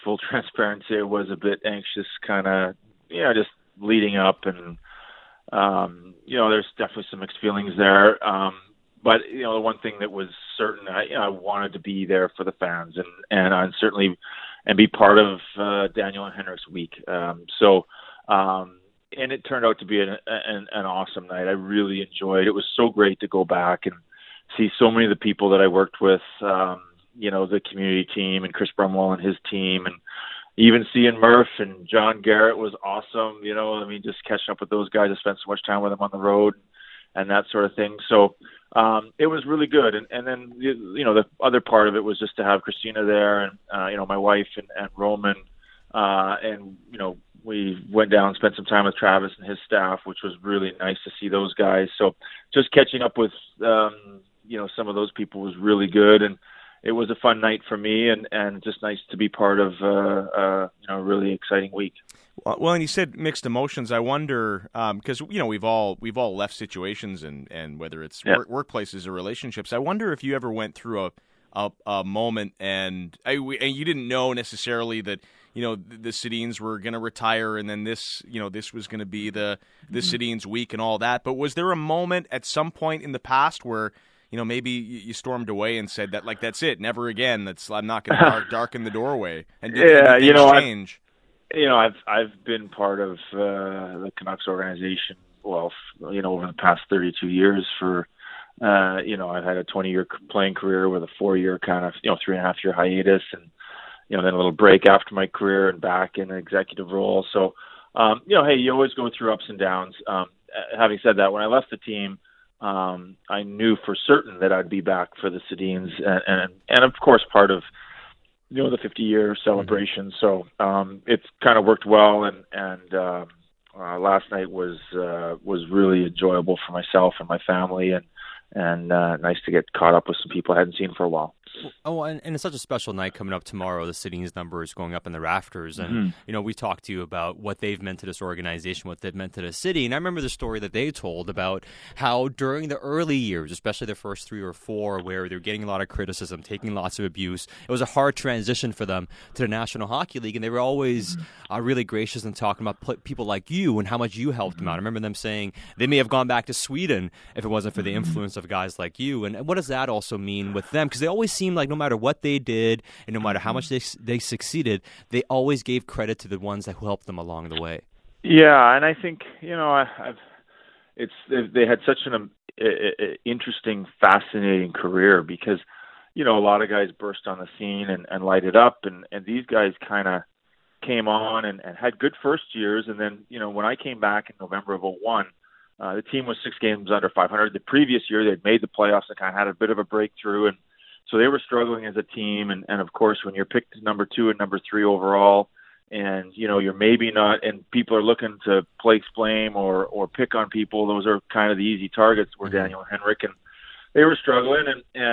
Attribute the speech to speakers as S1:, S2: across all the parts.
S1: full transparency, I was a bit anxious, kind of, just leading up, and there's definitely some mixed feelings there. But the one thing that was certain, I wanted to be there for the fans, and certainly and be part of Daniel and Henrik's week. And it turned out to be an awesome night. I really enjoyed it. It was so great to go back and see so many of the people that I worked with, the community team and Chris Brumwell and his team, and even seeing Murph and John Garrett was awesome. Just catching up with those guys. I spent so much time with them on the road and that sort of thing. So it was really good. And then, the other part of it was just to have Christina there and, my wife and Roman. We went down and spent some time with Travis and his staff, which was really nice to see those guys. So just catching up with, some of those people was really good. And it was a fun night for me, and just nice to be part of a really exciting week.
S2: Well, and you said mixed emotions. I wonder, because we've all left situations, and whether it's workplaces or relationships. I wonder if you ever went through a moment, and you didn't know necessarily that the Sedins were going to retire, and then this was going to be the Sedins week and all that. But was there a moment at some point in the past where maybe you stormed away and said that, that's it, never again. I'm not going to darken the doorway. And did anything change?
S1: I've been part of the Canucks organization, over the past 32 years for, I've had a 20-year playing career with a 4-year kind of, 3.5-year hiatus, and, then a little break after my career and back in an executive role. So, hey, you always go through ups and downs. Having said that, when I left the team, I knew for certain that I'd be back for the Sedins, and of course part of the 50-year celebration. So it's kind of worked well, and last night was really enjoyable for myself and my family, and nice to get caught up with some people I hadn't seen for a while.
S3: Oh, and it's such a special night coming up tomorrow. The Sedins number is going up in the rafters. And, we talked to you about what they've meant to this organization, what they've meant to the city. And I remember the story that they told about how during the early years, especially the first 3 or 4, where they're getting a lot of criticism, taking lots of abuse, it was a hard transition for them to the National Hockey League. And they were always really gracious in talking about people like you and how much you helped them out. I remember them saying they may have gone back to Sweden if it wasn't for the influence of guys like you. And what does that also mean with them? Because they always seemed like no matter what they did and no matter how much they succeeded, they always gave credit to the ones that helped them along the way.
S1: Yeah, and I think they had such an interesting, fascinating career because a lot of guys burst on the scene and light it up, and these guys kind of came on and had good first years, and then when I came back in November of 2001, the team was 6 games under 500. The previous year they'd made the playoffs and kind of had a bit of a breakthrough, and so they were struggling as a team, and of course, when you're picked number 2 and number 3 overall, and you're maybe not, and people are looking to place blame or pick on people, those are kind of the easy targets. Were Daniel and Henrik, and they were struggling,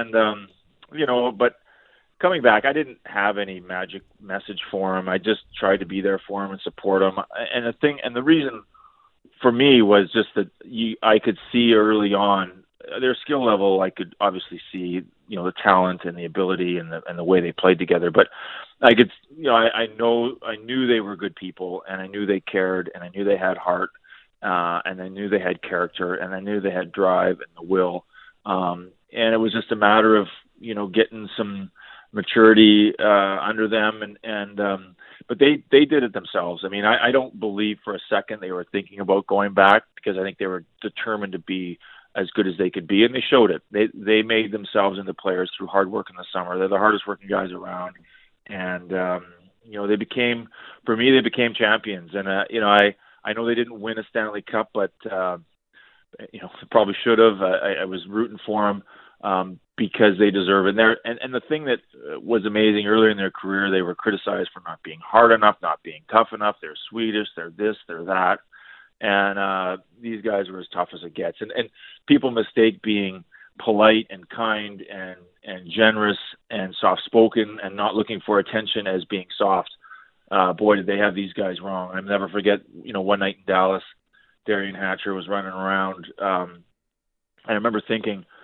S1: but coming back, I didn't have any magic message for him. I just tried to be there for him and support him. And the reason for me was just that I could see early on their skill level. I could obviously see, the talent and the ability and the way they played together. But I could, I knew they were good people, and I knew they cared, and I knew they had heart, and I knew they had character, and I knew they had drive and the will. And it was just a matter of, getting some maturity under them, but they did it themselves. I mean, I don't believe for a second they were thinking about going back, because I think they were determined to be as good as they could be, and they showed it. They made themselves into players through hard work in the summer. They're the hardest working guys around, and they became champions. And I know they didn't win a Stanley Cup, but they probably should have. I was rooting for them because they deserve it. And the thing that was amazing, earlier in their career, they were criticized for not being hard enough, not being tough enough. They're Swedish, they're this, they're that. And these guys were as tough as it gets. And people mistake being polite and kind and generous and soft-spoken and not looking for attention as being soft. Boy, did they have these guys wrong. I'll never forget, one night in Dallas, Darian Hatcher was running around. I remember thinking,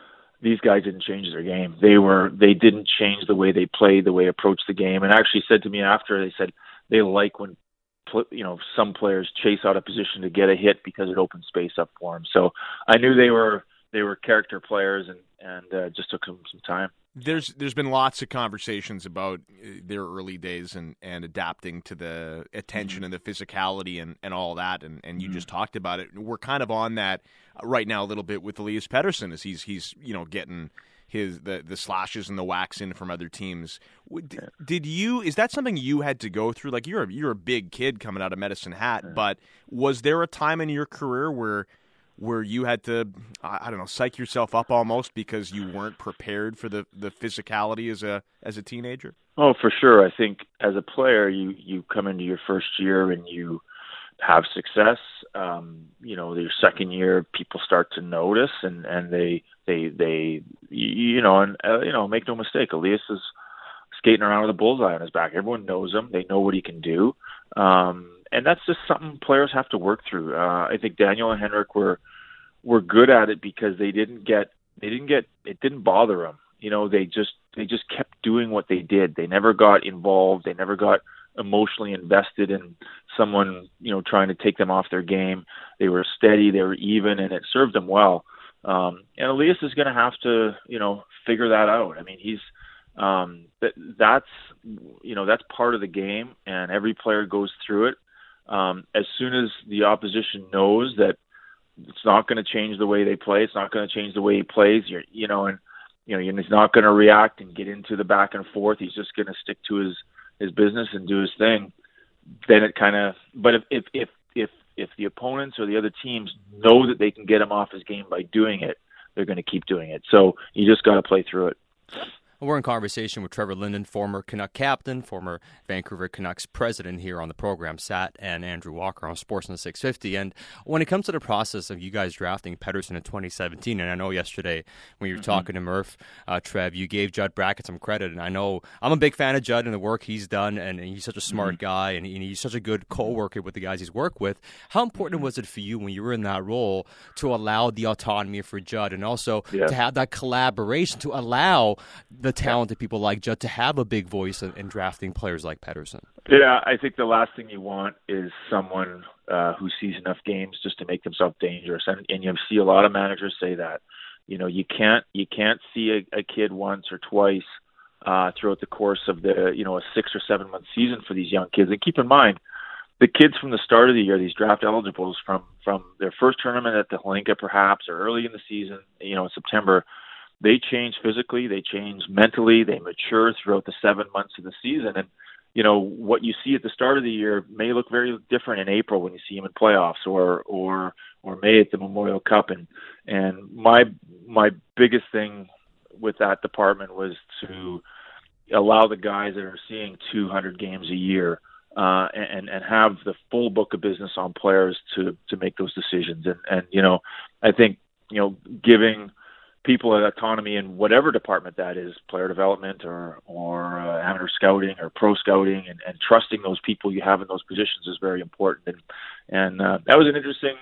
S1: these guys didn't change their game. They didn't change the way they played, the way they approached the game, and actually said to me after, they said they like when some players chase out a position to get a hit because it opens space up for them. So I knew they were character players, and just took them some time.
S2: There's been lots of conversations about their early days and adapting to the attention and the physicality and all that, and you just talked about it. We're kind of on that right now a little bit with Elias Pettersson as he's getting the slashes and the whacks in from other teams. Is that something you had to go through? Like you're a big kid coming out of Medicine Hat, but was there a time in your career where you had to, I don't know, psych yourself up almost because you weren't prepared for the physicality as a teenager?
S1: Oh, for sure. I think as a player, you come into your first year and you have success. Your second year, people start to notice, and they make no mistake, Elias is skating around with a bullseye on his back. Everyone knows him. They know what he can do. And that's just something players have to work through. I think Daniel and Henrik were good at it because it didn't bother them. They just kept doing what they did. They never got involved. They never got emotionally invested in someone, trying to take them off their game. They were steady, they were even, and it served them well. And Elias is going to have to, figure that out. I mean, he's that's part of the game, and every player goes through it. As soon as the opposition knows that it's not going to change the way they play, it's not going to change the way he plays, he's not going to react and get into the back and forth. He's just going to stick to his business and do his thing. Then it kind of, but if the opponents or the other teams know that they can get him off his game by doing it, they're going to keep doing it. So you just got to play through it.
S3: We're in conversation with Trevor Linden, former Canuck captain, former Vancouver Canucks president here on the program, Sat and Andrew Walker on Sportsnet 650. And when it comes to the process of you guys drafting Pettersson in 2017, and I know yesterday when you were talking to Murph, Trev, you gave Judd Brackett some credit. And I know I'm a big fan of Judd and the work he's done, and he's such a smart guy, and he's such a good co-worker with the guys he's worked with. How important was it for you when you were in that role to allow the autonomy for Judd and also to have that collaboration, to allow the talented people like Judd to have a big voice in drafting players like Pettersson?
S1: Yeah, I think the last thing you want is someone who sees enough games just to make themselves dangerous, and you see a lot of managers say that. You can't see a kid once or twice throughout the course of the a 6 or 7 month season for these young kids. And keep in mind, the kids from the start of the year, these draft eligibles from their first tournament at the Hlinka perhaps, or early in the season, in September, they change physically, they change mentally, they mature throughout the 7 months of the season. And, what you see at the start of the year may look very different in April when you see them in playoffs or May at the Memorial Cup. And my biggest thing with that department was to allow the guys that are seeing 200 games a year and have the full book of business on players to make those decisions. And I think, giving people an autonomy in whatever department that is, player development or amateur scouting or pro scouting, and trusting those people you have in those positions is very important. And that was an interesting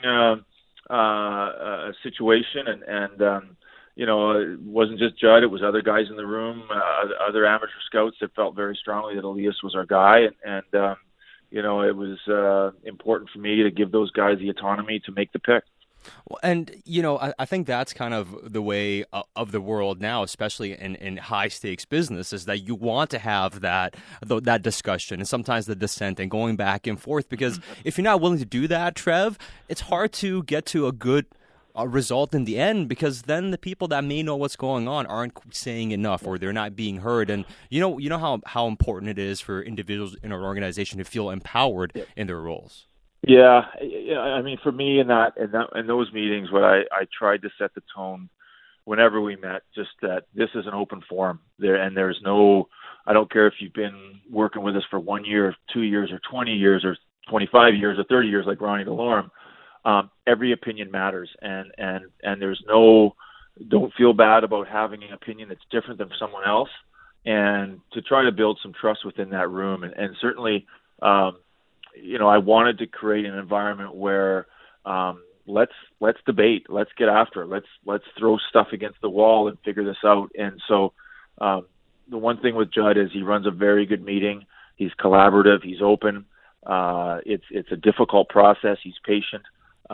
S1: situation. And it wasn't just Judd; it was other guys in the room, other amateur scouts that felt very strongly that Elias was our guy. And it was important for me to give those guys the autonomy to make the pick.
S3: Well, and, I think that's kind of the way of the world now, especially in high-stakes business, is that you want to have that discussion and sometimes the dissent and going back and forth, because if you're not willing to do that, Trev, it's hard to get to a good result in the end, because then the people that may know what's going on aren't saying enough, or they're not being heard. And you know how important it is for individuals in an organization to feel empowered in their roles.
S1: Yeah, I mean, for me in those meetings, what I tried to set the tone whenever we met, just that this is an open forum there, and there's no, I don't care if you've been working with us for 1 year, 2 years, or 20 years, or 25 years, or 30 years, like Ronnie DeLorme. Every opinion matters, and there's no, don't feel bad about having an opinion that's different than someone else, and to try to build some trust within that room, and certainly. I wanted to create an environment where let's debate, let's get after it, let's throw stuff against the wall and figure this out. And so the one thing with Judd is he runs a very good meeting. He's collaborative. He's open. It's a difficult process. He's patient.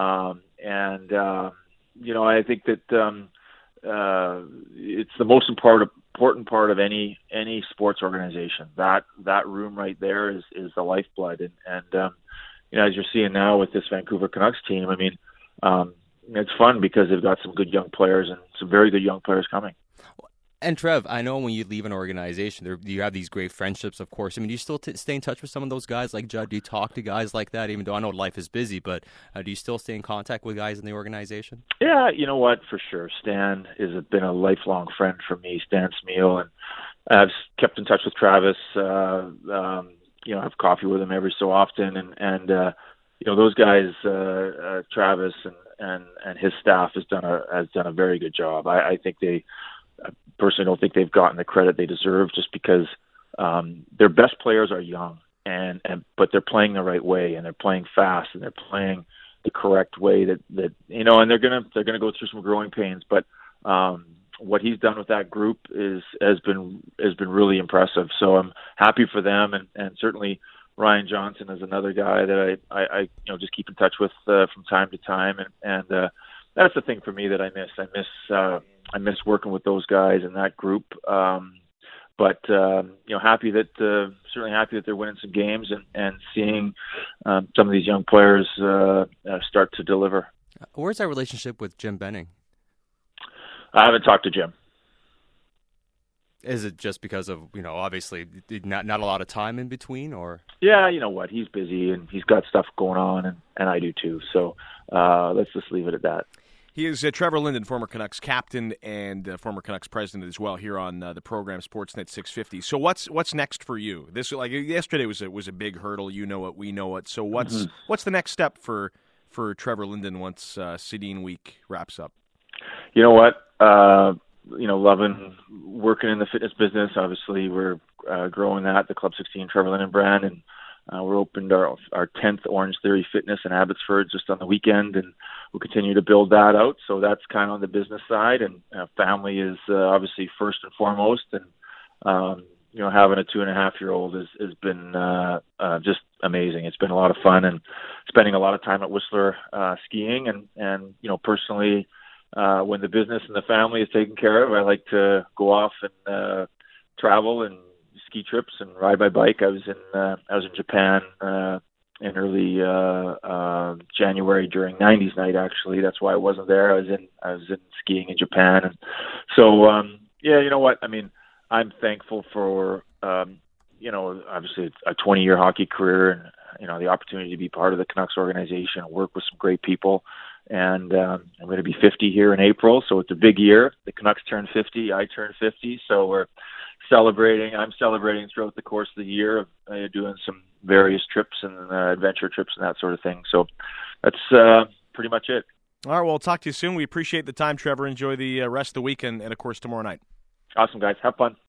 S1: I think that it's the most important part of any sports organization. That room right there is the lifeblood. And as you're seeing now with this Vancouver Canucks team, I mean, it's fun because they've got some good young players and some very good young players coming.
S3: And Trev, I know when you leave an organization, you have these great friendships, of course. I mean, do you still stay in touch with some of those guys like Judd? Do you talk to guys like that, even though I know life is busy, but do you still stay in contact with guys in the organization?
S1: Yeah, you know what, for sure. Stan has been a lifelong friend for me, Stan Smeal, and I've kept in touch with Travis. Have coffee with him every so often, and those guys, Travis and his staff has done a very good job. I personally don't think they've gotten the credit they deserve, just because their best players are young, but they're playing the right way, and they're playing fast, and they're playing the correct way that and they're gonna go through some growing pains. But what he's done with that group has been really impressive. So I'm happy for them, and certainly Ryan Johnson is another guy that I just keep in touch with from time to time, and that's the thing for me that I miss. I miss working with those guys in that group. But certainly happy that they're winning some games and seeing some of these young players start to deliver.
S3: Where's that relationship with Jim Benning?
S1: I haven't talked to Jim.
S3: Is it just because of, obviously not a lot of time in between, or?
S1: Yeah, you know what? He's busy and he's got stuff going on, and I do too. So let's just leave it at that.
S2: He is Trevor Linden, former Canucks captain and former Canucks president as well, here on the program Sportsnet 650. So what's next for you? This, like yesterday, was a big hurdle. You know it, we know it. So what's the next step for Trevor Linden once Sedin Week wraps up?
S1: You know what? Loving working in the fitness business. Obviously, we're growing the Club 16 Trevor Linden brand, and we opened our 10th Orange Theory Fitness in Abbotsford just on the weekend, and we'll continue to build that out. So that's kind of on the business side, and family is obviously first and foremost. And having a 2.5-year-old has been just amazing. It's been a lot of fun, and spending a lot of time at Whistler skiing, and personally, when the business and the family is taken care of, I like to go off and travel and ski trips and ride my bike. I was in Japan in early January during 90s night. Actually, that's why I wasn't there. I was in skiing in Japan, and so you know what? I mean, I'm thankful for obviously a 20-year hockey career, and the opportunity to be part of the Canucks organization and work with some great people. And I'm going to be 50 here in April, so it's a big year. The Canucks turn 50, I turn 50, so we're celebrating. I'm celebrating throughout the course of the year, doing some various trips and adventure trips and that sort of thing. So that's pretty much it.
S2: All right, well, we'll talk to you soon. We appreciate the time, Trevor. Enjoy the rest of the week and of course, tomorrow night.
S1: Awesome, guys. Have fun.